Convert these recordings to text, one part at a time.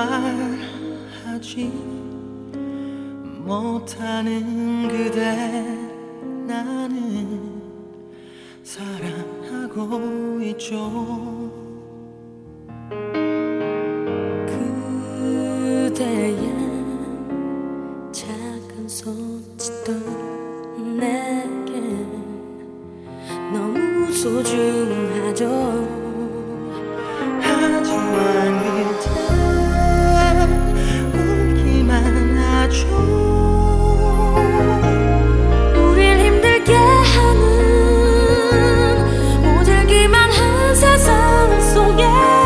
말하지 못하는 그대 나는 사랑하고 있죠. 그대의 작은 손짓도 내게 너무 소중하죠. 하지만 그대 울기만 하죠. 우릴 힘들게 하는 모질기만 한 세상 속에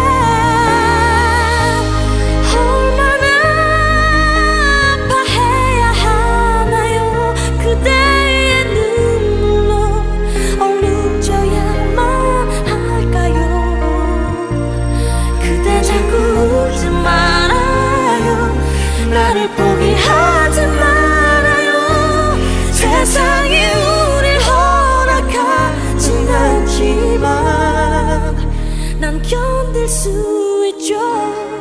얼마나 아파해야 하나요. 그대의 눈물로 억눌져야만 할까요. 그대 자꾸 울지 말아요. 나를 포기하지 말아요. 세상이 우릴 허락하진 않지만 난 견딜 수 있죠.